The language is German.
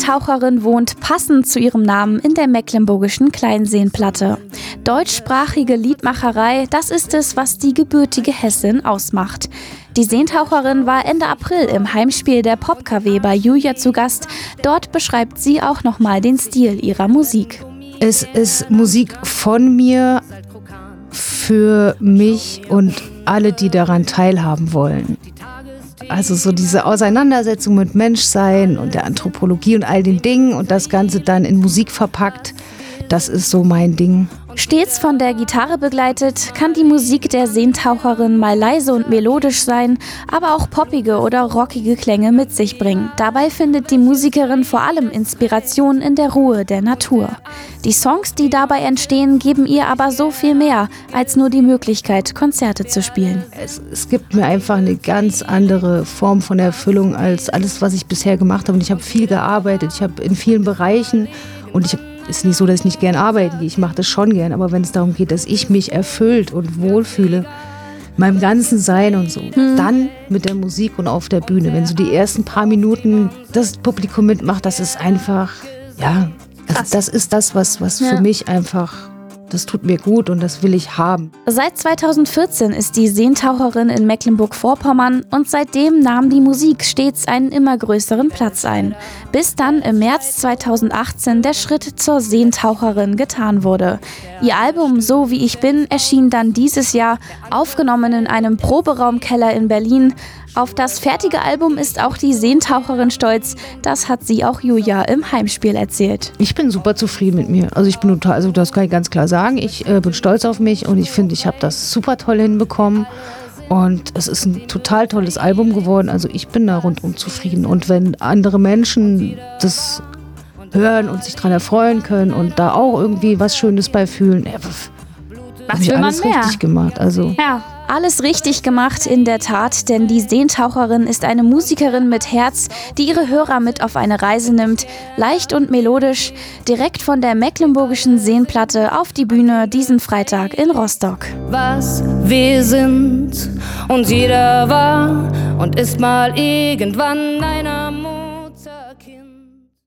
Seentaucherin wohnt passend zu ihrem Namen in der mecklenburgischen Kleinseenplatte. Deutschsprachige Liedmacherei, das ist es, was die gebürtige Hessin ausmacht. Die Seentaucherin war Ende April im Heimspiel der Pop-KW bei Julia zu Gast. Dort beschreibt sie auch nochmal den Stil ihrer Musik. Es ist Musik von mir, für mich und alle, die daran teilhaben wollen. Also so diese Auseinandersetzung mit Menschsein und der Anthropologie und all den Dingen und das Ganze dann in Musik verpackt, das ist so mein Ding. Stets von der Gitarre begleitet, kann die Musik der Seentaucherin mal leise und melodisch sein, aber auch poppige oder rockige Klänge mit sich bringen. Dabei findet die Musikerin vor allem Inspiration in der Ruhe der Natur. Die Songs, die dabei entstehen, geben ihr aber so viel mehr, als nur die Möglichkeit, Konzerte zu spielen. Es gibt mir einfach eine ganz andere Form von Erfüllung als alles, was ich bisher gemacht habe. Und ich habe viel gearbeitet, ich habe in vielen Bereichen und ist nicht so, dass ich nicht gern arbeiten gehe. Ich mache das schon gern. Aber wenn es darum geht, dass ich mich erfüllt und wohlfühle, meinem ganzen Sein und so, dann mit der Musik und auf der Bühne. Wenn so die ersten paar Minuten das Publikum mitmacht, das ist einfach, ja, das ist das, was für mich einfach, das tut mir gut und das will ich haben. Seit 2014 ist die Seentaucherin in Mecklenburg-Vorpommern und seitdem nahm die Musik stets einen immer größeren Platz ein. Bis dann im März 2018 der Schritt zur Seentaucherin getan wurde. Ihr Album So wie ich bin erschien dann dieses Jahr, aufgenommen in einem Proberaumkeller in Berlin. Auf das fertige Album ist auch die Seentaucherin stolz. Das hat sie auch Julia im Heimspiel erzählt. Ich bin super zufrieden mit mir. Also ich bin total, also das kann ich ganz klar sagen. Ich bin stolz auf mich und ich finde, ich habe das super toll hinbekommen. Und es ist ein total tolles Album geworden. Also ich bin da rundum zufrieden. Und wenn andere Menschen das hören und sich daran erfreuen können und da auch irgendwie was Schönes bei fühlen, was will man alles mehr? Richtig gemacht. Also ja. Alles richtig gemacht, in der Tat, denn die Seentaucherin ist eine Musikerin mit Herz, die ihre Hörer mit auf eine Reise nimmt, leicht und melodisch, direkt von der mecklenburgischen Seenplatte auf die Bühne diesen Freitag in Rostock. Was wir sind und jeder war und ist mal irgendwann einer.